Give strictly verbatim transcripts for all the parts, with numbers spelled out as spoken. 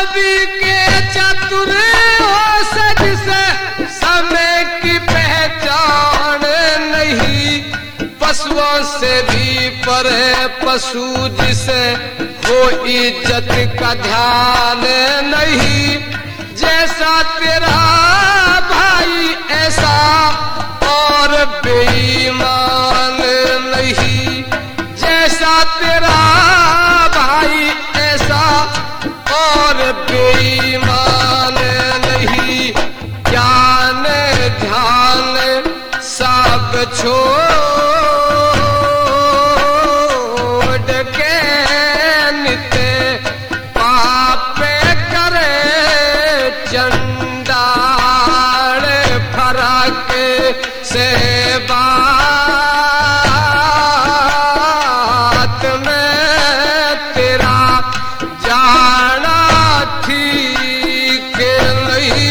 भी के चतुर हो सजिसे समय की पहचान नहीं, पशुओं से भी परे पशु जिसे हो इज्जत का ध्यान नहीं। जैसा तेरा भाई ऐसा और बेईमान नहीं, जैसा तेरा भाई ऐसा और बेईमान नहीं। ज्ञान ध्यान सब छोड़ के नित पाप करे चंडाल फरक से बात में तेरा जाना ठीक नहीं।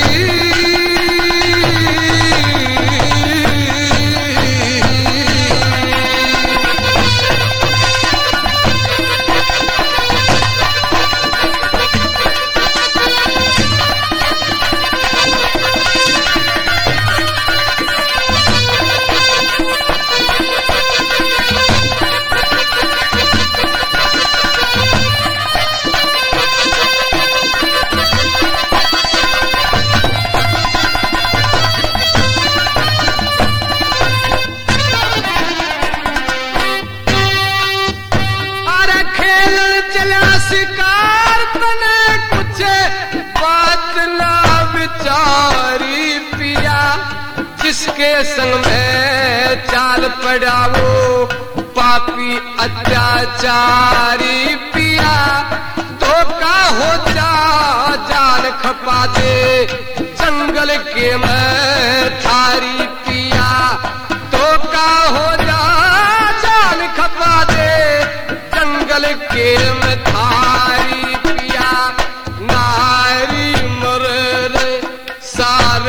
शिकार तने कुछ बात ना विचारी पिया, जिसके संग में चाल पड़ा वो पापी अत्याचारी पिया। धोखा हो जा जान खपा दे जंगल के में थारी पिया, धोखा हो जा जान खपा दे जंगल के में थारी पिया। नारी मर रे सार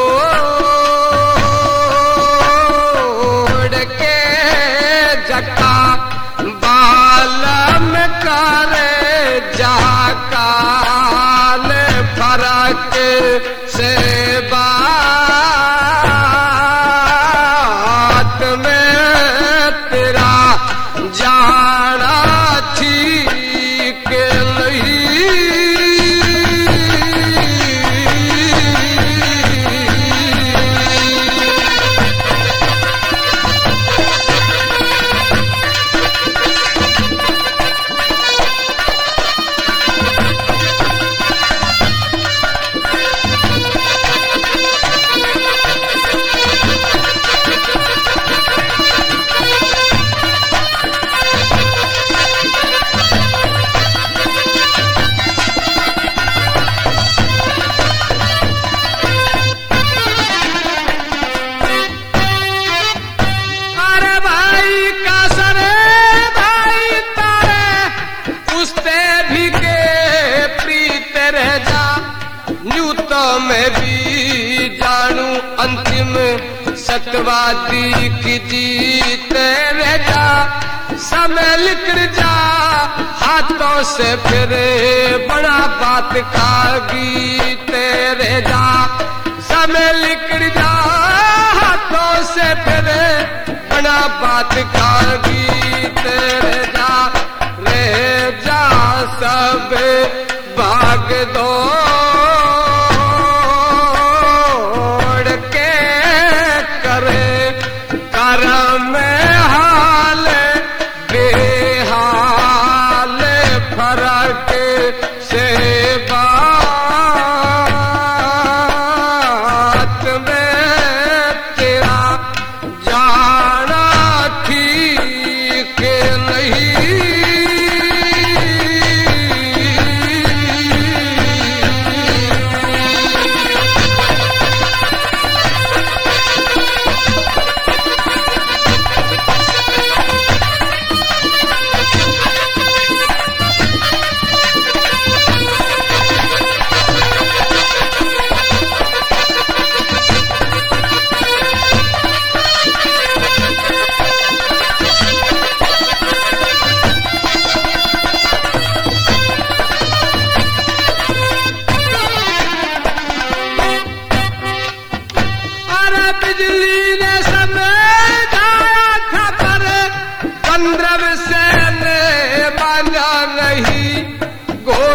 फोड़ के जका बाल में करे जाकाल फरक से बात में तेरा जाना ठीक नहीं। मैं भी जानू अंतिम सत्यवादी की जीत रह जा, समय लिख जा हाथों से फिर बड़ा बात का गीत रह जा। समय लिख जा हाथों से फिर बड़ा बात का गीत रह जा। रह जा सब भाग दो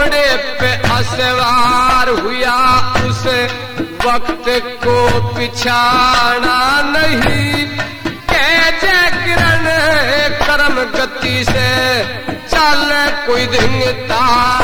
घोड़े पे असवार हुआ उस वक्त को पिछाना नहीं। कैसे किरण कर्म गति से चल कोई दिन तार